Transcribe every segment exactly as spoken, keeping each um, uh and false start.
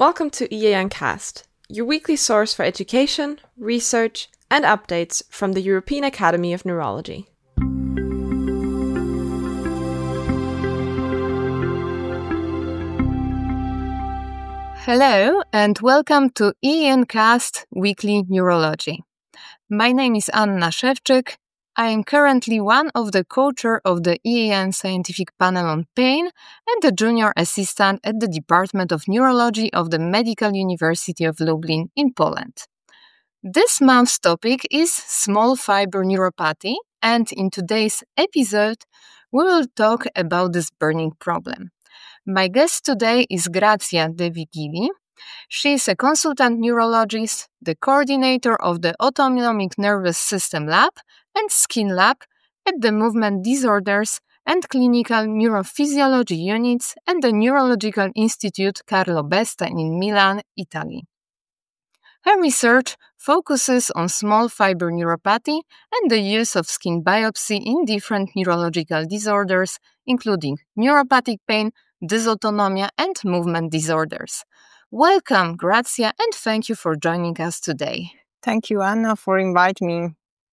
Welcome to E A N Cast, your weekly source for education, research, and updates from the European Academy of Neurology. Hello and welcome to E A N Cast Weekly Neurology. My name is Anna Szewczyk. I am currently one of the co-chair of the E A N Scientific Panel on Pain and a junior assistant at the Department of Neurology of the Medical University of Lublin in Poland. This month's topic is small fiber neuropathy, and in today's episode, we will talk about this burning problem. My guest today is Grazia De Vigili. She is a consultant neurologist, the coordinator of the Autonomic Nervous System Lab and Skin Lab at the Movement Disorders and Clinical Neurophysiology Units at the Neurological Institute Carlo Besta in Milan, Italy. Her research focuses on small fiber neuropathy and the use of skin biopsy in different neurological disorders, including neuropathic pain, dysautonomia, and movement disorders. Welcome, Grazia, and thank you for joining us today. Thank you, Anna, for inviting me.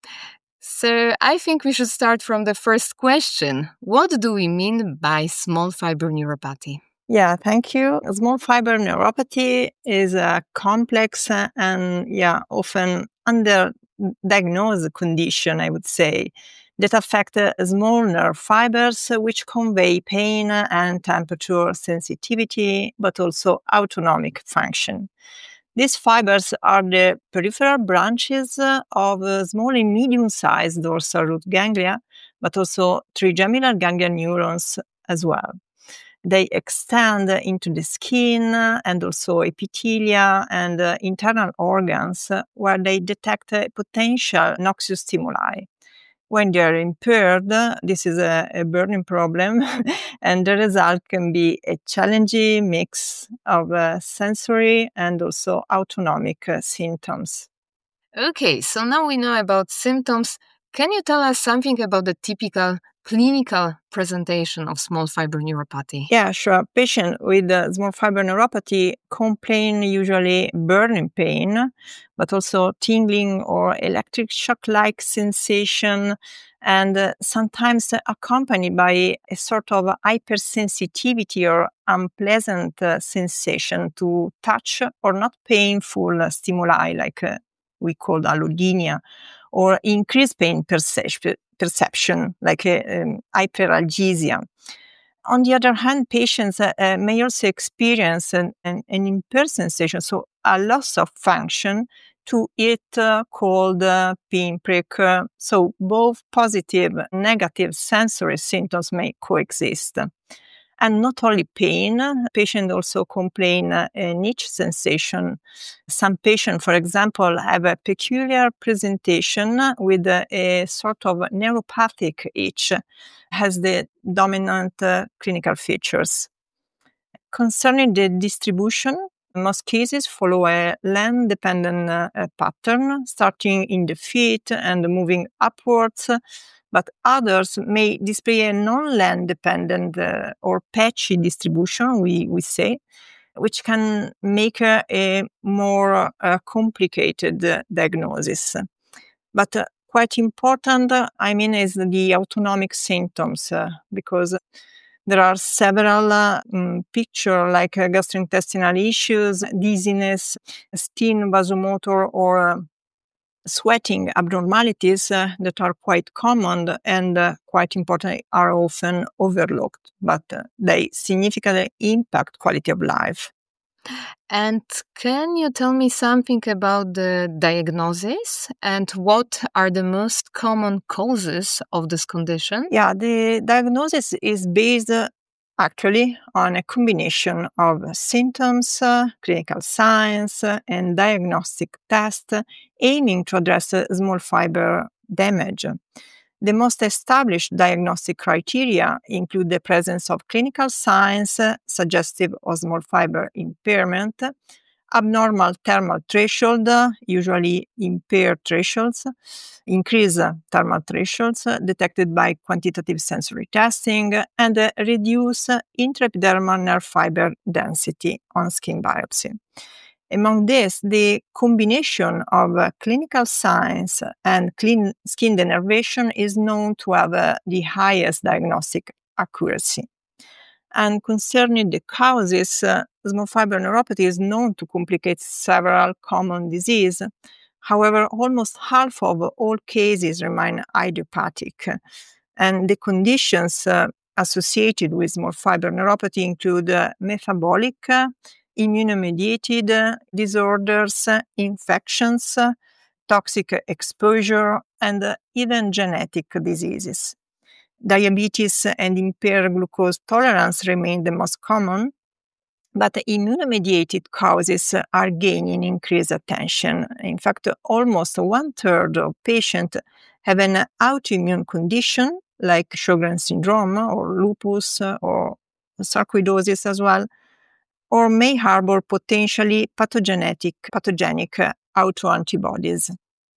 So I think we should start from the first question. What do we mean by small fiber neuropathy? Yeah, thank you. Small fiber neuropathy is a complex and yeah, often underdiagnosed condition, I would say, that affect small nerve fibers which convey pain and temperature sensitivity, but also autonomic function. These fibers are the peripheral branches of small and medium-sized dorsal root ganglia, but also trigeminal ganglia neurons as well. They extend into the skin and also epithelia and uh, internal organs where they detect a potential noxious stimuli. When they are impaired, this is a, a burning problem, and the result can be a challenging mix of uh, sensory and also autonomic uh, symptoms. Okay, so now we know about symptoms. Can you tell us something about the typical clinical presentation of small fiber neuropathy? Yeah, sure. Patients with uh, small fiber neuropathy complain usually burning pain, but also tingling or electric shock-like sensation, and uh, sometimes accompanied by a sort of hypersensitivity or unpleasant uh, sensation to touch or not painful uh, stimuli like uh, we call allodynia, or increased pain perception. perception, like a, um, hyperalgesia. On the other hand, patients uh, uh, may also experience an, an, an impaired sensation, so a loss of function to it uh, called uh, pinprick. Uh, so both positive and negative sensory symptoms may coexist. And not only pain, patients also complain uh, an itch sensation. Some patients, for example, have a peculiar presentation with a, a sort of neuropathic itch, has the dominant uh, clinical features. Concerning the distribution, most cases follow a land-dependent uh, pattern, starting in the feet and moving upwards, but others may display a non-land dependent uh, or patchy distribution, we, we say, which can make uh, a more uh, complicated uh, diagnosis. But uh, quite important, uh, I mean, is the autonomic symptoms, uh, because there are several uh, um, pictures like uh, gastrointestinal issues, dizziness, skin vasomotor, or uh, sweating abnormalities uh, that are quite common and uh, quite important, are often overlooked, but uh, they significantly impact quality of life. And can you tell me something about the diagnosis and what are the most common causes of this condition? Yeah, the diagnosis is based uh, actually on a combination of symptoms, uh, clinical signs, uh, and diagnostic tests aiming to address uh, small fiber damage. The most established diagnostic criteria include the presence of clinical signs uh, suggestive of small fiber impairment, abnormal thermal threshold, usually impaired thresholds, increase thermal thresholds detected by quantitative sensory testing, and reduce intraepidermal nerve fiber density on skin biopsy. Among this, the combination of uh, clinical signs and clean skin denervation is known to have uh, the highest diagnostic accuracy. And concerning the causes, uh, small fiber neuropathy is known to complicate several common diseases. However, almost half of all cases remain idiopathic. And the conditions uh, associated with small fiber neuropathy include uh, metabolic, uh, immunomediated uh, disorders, uh, infections, uh, toxic exposure, and uh, even genetic diseases. Diabetes and impaired glucose tolerance remain the most common, but immunomediated causes are gaining increased attention. In fact, almost one third of patients have an autoimmune condition like Sjogren's syndrome or lupus or sarcoidosis as well, or may harbor potentially pathogenic, pathogenic autoantibodies.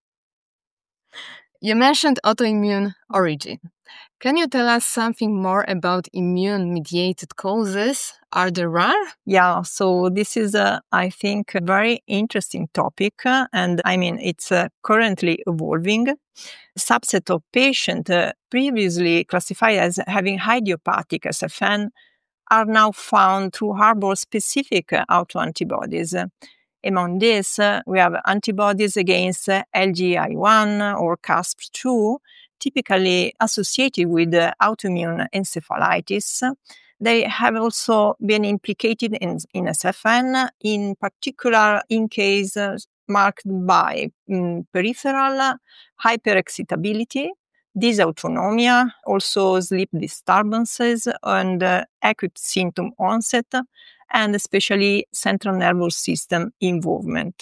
You mentioned autoimmune origin. Can you tell us something more about immune-mediated causes? Are they rare? Yeah, so this is, uh, I think, a very interesting topic. Uh, and I mean, it's uh, currently evolving. A subset of patients uh, previously classified as having idiopathic S F N are now found to harbor specific uh, autoantibodies. Among these, uh, we have antibodies against uh, L G I one or C A S P two, typically associated with uh, autoimmune encephalitis. They have also been implicated in, in S F N, in particular in cases marked by um, peripheral hyperexcitability, dysautonomia, also sleep disturbances, and uh, acute symptom onset, and especially central nervous system involvement.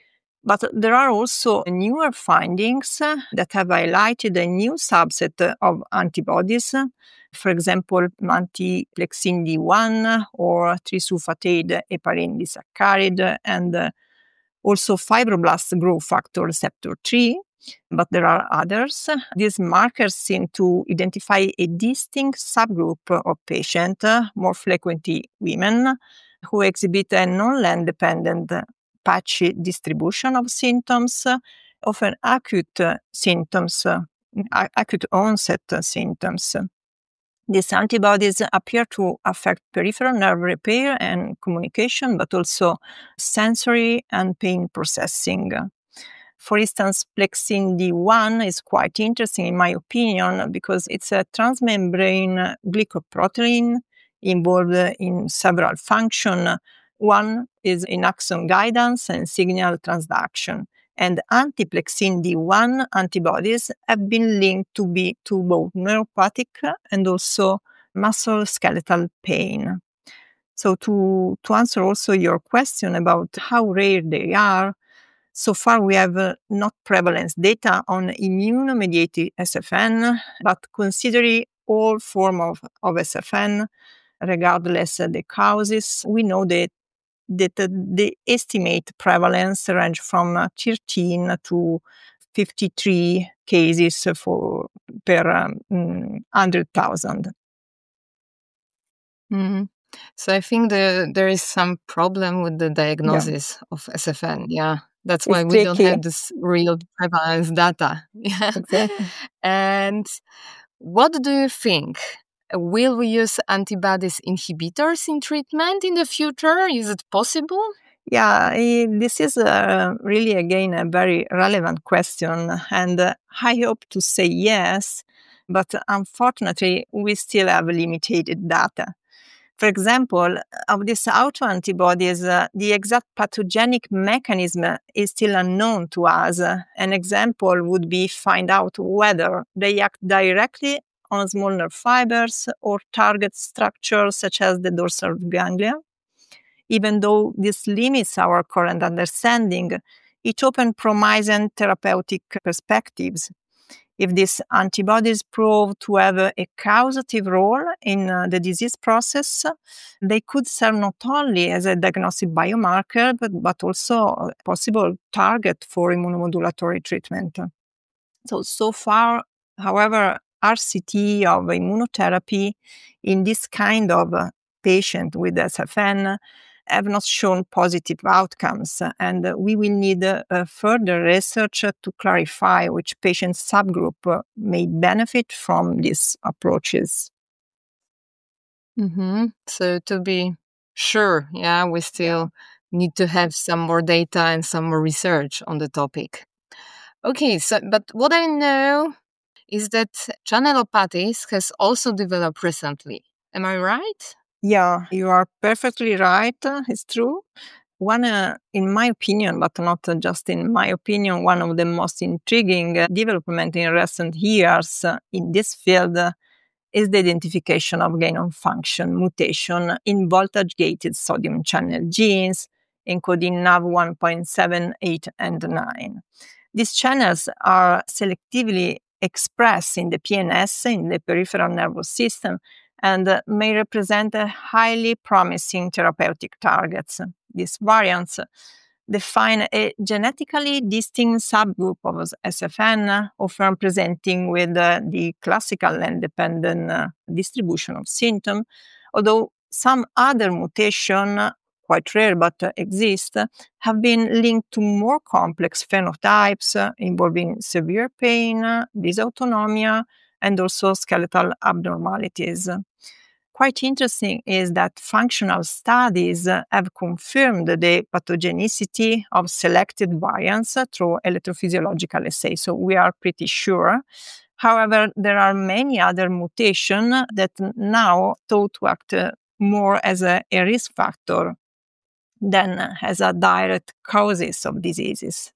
But there are also newer findings that have highlighted a new subset of antibodies, for example, anti-plexin D one or trisulfatide heparin disaccharide, and also fibroblast growth factor receptor three. But there are others. These markers seem to identify a distinct subgroup of patients, more frequently women, who exhibit a non-land-dependent patchy distribution of symptoms, often acute symptoms, acute onset symptoms. These antibodies appear to affect peripheral nerve repair and communication, but also sensory and pain processing. For instance, plexin D one is quite interesting, in my opinion, because it's a transmembrane glycoprotein involved in several functions. One is in axon guidance and signal transduction. And anti-plexin D one antibodies have been linked to be to both neuropathic and also musculoskeletal pain. So to, to answer also your question about how rare they are, so far we have uh, not prevalence data on immunomediated S F N, but considering all forms of, of S F N, regardless of the causes, we know that that the estimate prevalence range from thirteen to fifty-three cases for per um, one hundred thousand. Mm-hmm. So I think the, there is some problem with the diagnosis yeah. of S F N. Yeah, that's it's why we tricky. don't have this real prevalence data. Yeah, exactly. And what do you think? Will we use antibodies inhibitors in treatment in the future? Is it possible? Yeah, this is uh, really, again, a very relevant question. And uh, I hope to say yes, but unfortunately, we still have limited data. For example, of these autoantibodies, uh, the exact pathogenic mechanism is still unknown to us. An example would be find out whether they act directly on small nerve fibers or target structures such as the dorsal ganglia. Even though this limits our current understanding, it opens promising therapeutic perspectives. If these antibodies prove to have a, a causative role in uh, the disease process, they could serve not only as a diagnostic biomarker, but, but also a possible target for immunomodulatory treatment. So, so far, however, R C T of immunotherapy in this kind of uh, patient with S F N have not shown positive outcomes, and uh, we will need uh, uh, further research uh, to clarify which patient subgroup uh, may benefit from these approaches. Mm-hmm. So to be sure, yeah, we still need to have some more data and some more research on the topic. Okay, so but what I know is that channelopathies has also developed recently. Am I right? Yeah, you are perfectly right. Uh, It's true. One, uh, in my opinion, but not uh, just in my opinion, one of the most intriguing uh, development in recent years uh, in this field uh, is the identification of gain-of-function mutation in voltage-gated sodium channel genes encoding N A V one point seven, eight, and nine. These channels are selectively expressed in the P N S, in the peripheral nervous system, and uh, may represent a highly promising therapeutic targets. These variants define a genetically distinct subgroup of S F N, often presenting with uh, the classical and dependent uh, distribution of symptoms, although some other mutation, quite rare but uh, exist, have been linked to more complex phenotypes uh, involving severe pain, uh, dysautonomia, and also skeletal abnormalities. Quite interesting is that functional studies uh, have confirmed the pathogenicity of selected variants uh, through electrophysiological assays, so we are pretty sure. However, there are many other mutations that now thought to act uh, more as a, a risk factor than as a direct causes of diseases.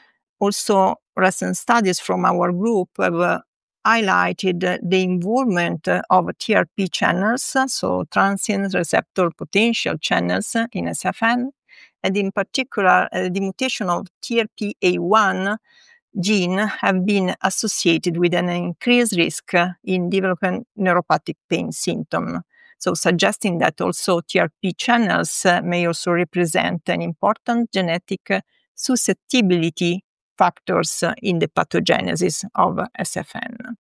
Also, recent studies from our group have uh, highlighted uh, the involvement uh, of T R P channels, uh, so transient receptor potential channels uh, in S F N, and in particular, uh, the mutation of T R P A one gene have been associated with an increased risk uh, in developing neuropathic pain symptom. So suggesting that also T R P channels uh, may also represent an important genetic uh, susceptibility factors uh, in the pathogenesis of S F N.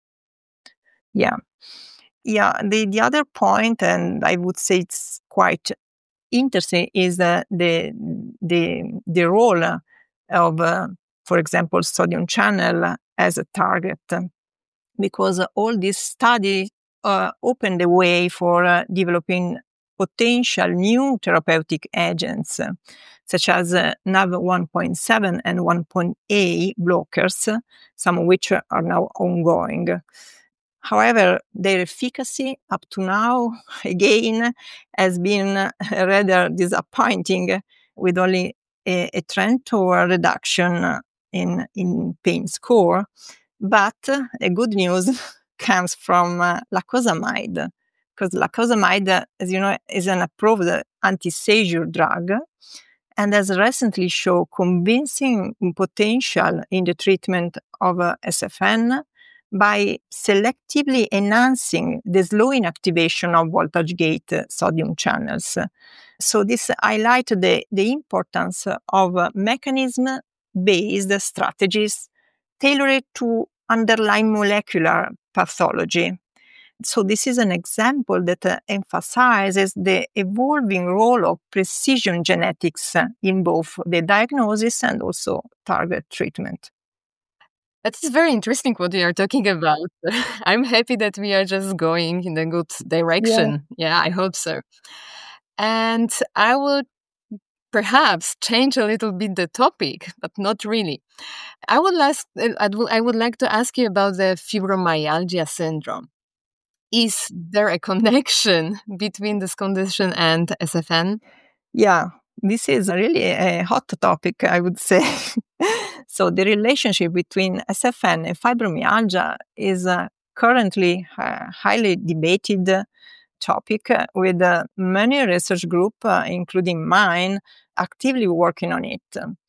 Yeah. Yeah, the, the other point, and I would say it's quite interesting, is uh, the, the, the role of, uh, for example, sodium channel as a target, because all these studies uh, open the way for uh, developing potential new therapeutic agents, uh, such as uh, N A V one point seven and one point eight blockers, uh, some of which are now ongoing. However, their efficacy up to now, again, has been uh, rather disappointing, with only a, a trend toward reduction in, in pain score. But uh, the good news comes from uh, lacosamide, because lacosamide, as you know, is an approved anti-seizure drug and has recently shown convincing potential in the treatment of uh, S F N by selectively enhancing the slow inactivation of voltage gate uh, sodium channels. So this highlights the, the importance of uh, mechanism-based strategies tailored to underlying molecular pathology. So this is an example that uh, emphasizes the evolving role of precision genetics uh, in both the diagnosis and also target treatment. That is very interesting what you are talking about. I'm happy that we are just going in a good direction. Yeah, yeah, I hope so. And I will perhaps change a little bit the topic, but not really. I would, last, I would like to ask you about the fibromyalgia syndrome. Is there a connection between this condition and S F N? Yeah, this is really a hot topic, I would say. So the relationship between S F N and fibromyalgia is uh, currently a highly debated topic, uh, with uh, many research groups, uh, including mine, actively working on it.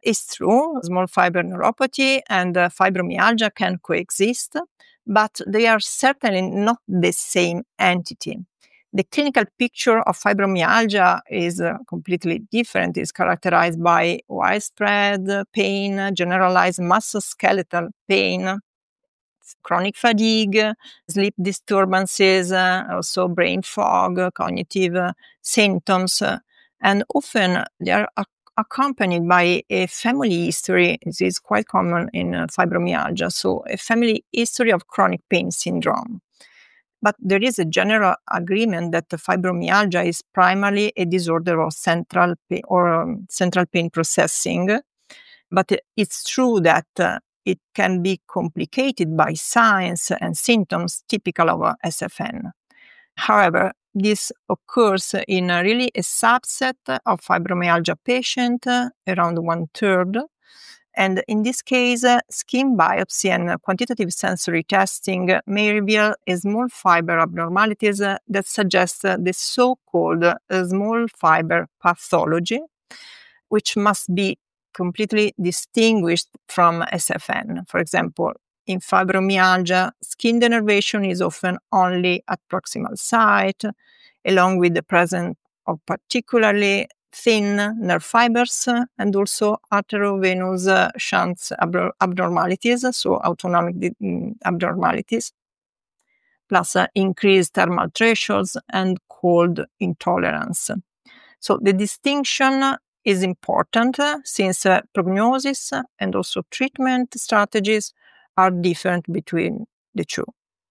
It's true, small fiber neuropathy and uh, fibromyalgia can coexist, but they are certainly not the same entity. The clinical picture of fibromyalgia is uh, completely different. It's characterized by widespread pain, generalized musculoskeletal pain, chronic fatigue, sleep disturbances, uh, also brain fog, cognitive uh, symptoms, uh, and often they are ac- accompanied by a family history. This is quite common in uh, fibromyalgia, so a family history of chronic pain syndrome. But there is a general agreement that the fibromyalgia is primarily a disorder of central pain or um, central pain processing. But it's true that uh, it can be complicated by signs and symptoms typical of uh, S F N. However, this occurs in uh, really a subset of fibromyalgia patients, uh, around one third. And in this case, uh, skin biopsy and uh, quantitative sensory testing uh, may reveal a small fiber abnormalities uh, that suggest uh, the so-called uh, small fiber pathology, which must be completely distinguished from S F N. For example, in fibromyalgia, skin denervation is often only at proximal site, along with the presence of particularly thin nerve fibers and also arteriovenous uh, shunts ab- abnormalities, so autonomic di- abnormalities, plus uh, increased thermal thresholds and cold intolerance. So the distinction is important uh, since uh, prognosis and also treatment strategies are different between the two.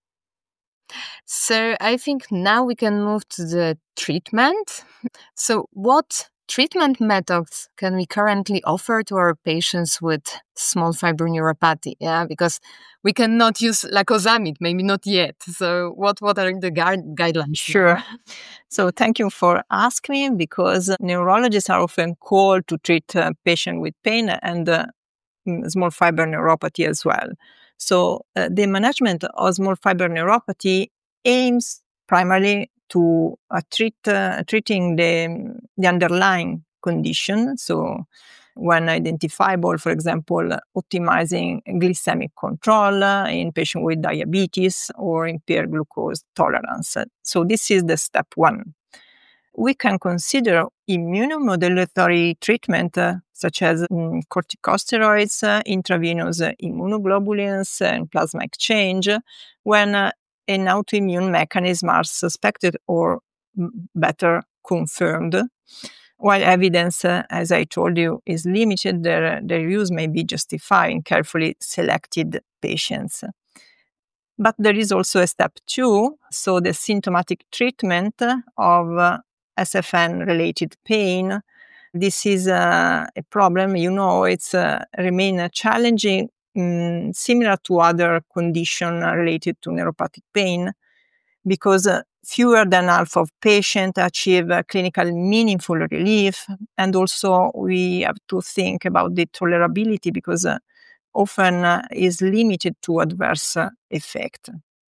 So I think now we can move to the treatment. So what treatment methods can we currently offer to our patients with small fiber neuropathy? Yeah, because we cannot use lacosamide, maybe not yet. So what, what are the gu- guidelines? Sure. So thank you for asking, because neurologists are often called to treat uh, patients with pain and uh, small fiber neuropathy as well. So uh, the management of small fiber neuropathy aims primarily to uh, treat uh, treating the, the underlying condition. So when identifiable, for example, optimizing glycemic control uh, in patients with diabetes or impaired glucose tolerance. So this is the step one. We can consider immunomodulatory treatment uh, such as um, corticosteroids, uh, intravenous uh, immunoglobulins, and plasma exchange when uh, an autoimmune mechanism are suspected or m- better confirmed. While evidence, uh, as I told you, is limited, their, their use may be justified in carefully selected patients. But there is also a step two, so the symptomatic treatment of uh, S F N-related pain. This is uh, a problem, you know, it's uh, remain challenging, um, similar to other conditions related to neuropathic pain, because uh, fewer than half of patients achieve uh, clinical meaningful relief. And also we have to think about the tolerability, because uh, often uh, is limited to adverse uh, effect.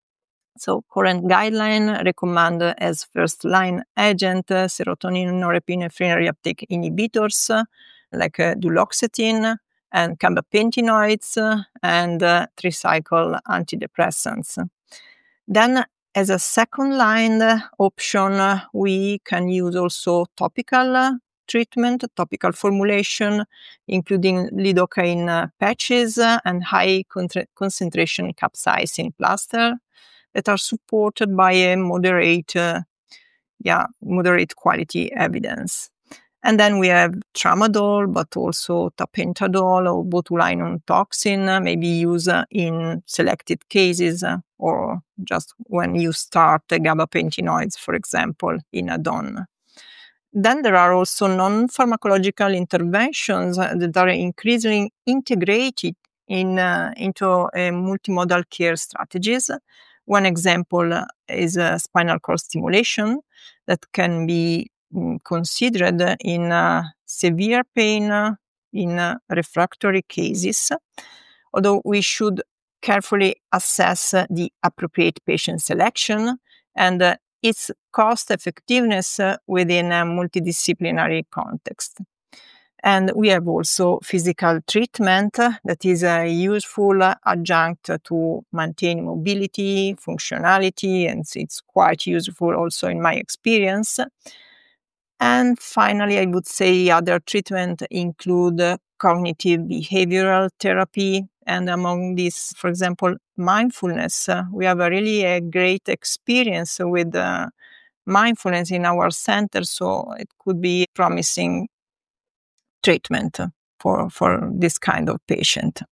So current guideline recommend uh, as first-line agent uh, serotonin norepinephrine reuptake inhibitors uh, like uh, duloxetine and gabapentinoids uh, and uh, tricycle antidepressants. Then as a second-line uh, option, uh, we can use also topical uh, treatment, topical formulation, including lidocaine uh, patches uh, and high contra- concentration capsaicin plaster that are supported by a moderate, uh, yeah, moderate quality evidence. And then we have tramadol, but also tapentadol or botulinum toxin, uh, maybe used uh, in selected cases uh, or just when you start the gabapentinoids, for example, in add-on. Then there are also non-pharmacological interventions uh, that are increasingly integrated in uh, into uh, multimodal care strategies. One example is uh, spinal cord stimulation that can be mm, considered in uh, severe pain uh, in uh, refractory cases, although we should carefully assess uh, the appropriate patient selection and uh, its cost effectiveness uh, within a multidisciplinary context. And we have also physical treatment that is a useful adjunct to maintain mobility, functionality, and it's quite useful also in my experience. And finally, I would say other treatment include cognitive behavioral therapy. And among these, for example, mindfulness. Uh, we have a really a great experience with uh, mindfulness in our center, so it could be promising treatment for, for this kind of patient.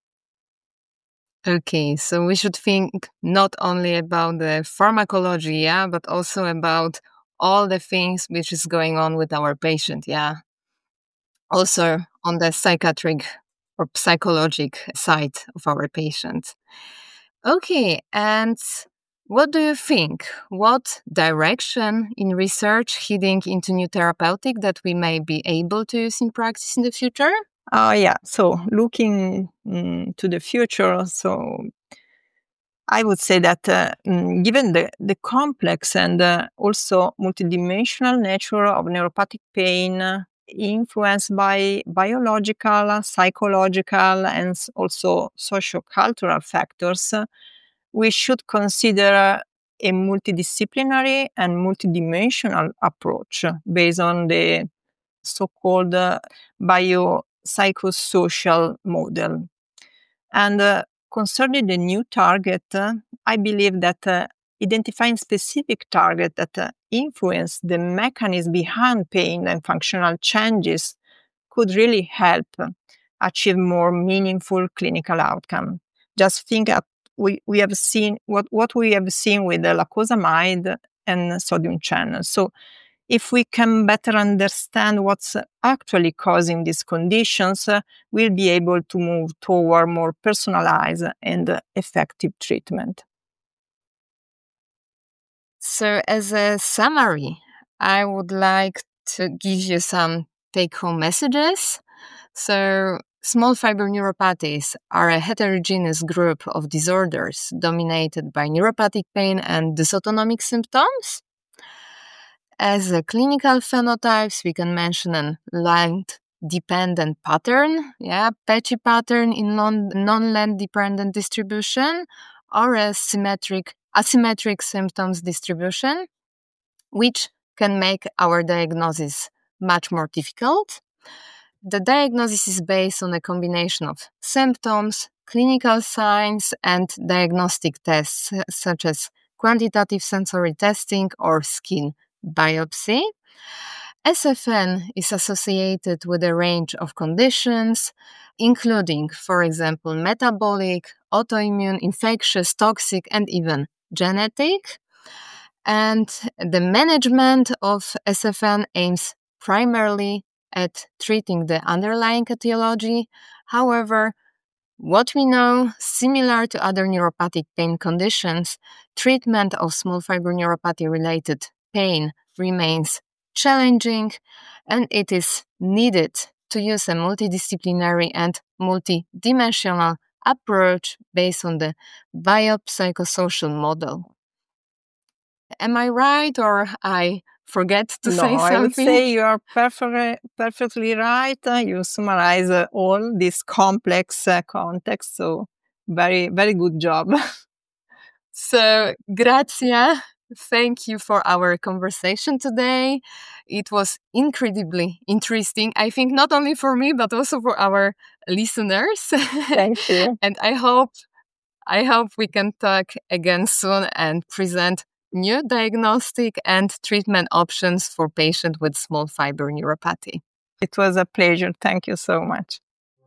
Okay, so we should think not only about the pharmacology, yeah, but also about all the things which is going on with our patient, yeah. Also on the psychiatric or psychologic side of our patient. Okay, and what do you think? What direction in research heading into new therapeutic that we may be able to use in practice in the future? Uh, yeah, so looking mm, to the future, so I would say that uh, mm, given the, the complex and uh, also multidimensional nature of neuropathic pain, uh, influenced by biological, psychological, and also sociocultural factors, uh, we should consider a multidisciplinary and multidimensional approach based on the so-called uh, biopsychosocial model. And uh, concerning the new target, uh, I believe that uh, identifying specific target that uh, influence the mechanism behind pain and functional changes could really help achieve more meaningful clinical outcome. Just think that we, we have seen what, what we have seen with the lacosamide and sodium channel. So if we can better understand what's actually causing these conditions, uh, we'll be able to move toward more personalized and uh, effective treatment. So as a summary, I would like to give you some take-home messages. So small fiber neuropathies are a heterogeneous group of disorders dominated by neuropathic pain and dysautonomic symptoms. As a clinical phenotypes, we can mention a length-dependent pattern, yeah, patchy pattern in non- non-length-dependent distribution, or a symmetric, asymmetric symptoms distribution, which can make our diagnosis much more difficult. The diagnosis is based on a combination of symptoms, clinical signs, and diagnostic tests, such as quantitative sensory testing or skin biopsy. S F N is associated with a range of conditions, including, for example, metabolic, autoimmune, infectious, toxic, and even genetic. And the management of S F N aims primarily at treating the underlying etiology. However, what we know, similar to other neuropathic pain conditions, treatment of small fiber neuropathy-related pain remains challenging, and it is needed to use a multidisciplinary and multidimensional approach based on the biopsychosocial model. Am I right, or I forget to no, say something? I would say you are perfectly, perfectly right. Uh, you summarize uh, all this complex uh, context, so very, very good job. So, Grazia, thank you for our conversation today. It was incredibly interesting, I think, not only for me, but also for our listeners. Thank you. And I hope, I hope we can talk again soon and present new diagnostic and treatment options for patients with small fiber neuropathy. It was a pleasure. Thank you so much.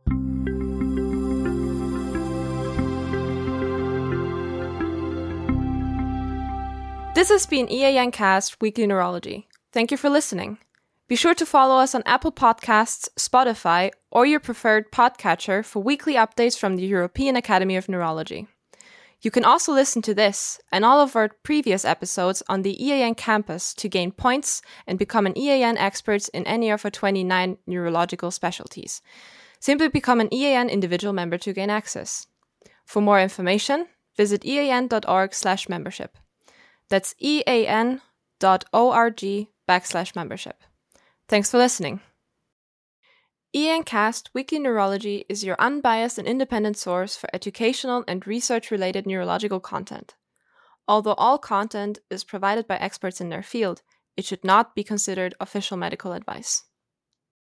This has been E A N Cast Weekly Neurology. Thank you for listening. Be sure to follow us on Apple Podcasts, Spotify, or your preferred podcatcher for weekly updates from the European Academy of Neurology. You can also listen to this and all of our previous episodes on the E A N campus to gain points and become an E A N expert in any of our twenty-nine neurological specialties. Simply become an E A N individual member to gain access. For more information, visit ean.org slash membership. That's ean.org backslash membership. Thanks for listening. ENCast Weekly Neurology is your unbiased and independent source for educational and research-related neurological content. Although all content is provided by experts in their field, it should not be considered official medical advice.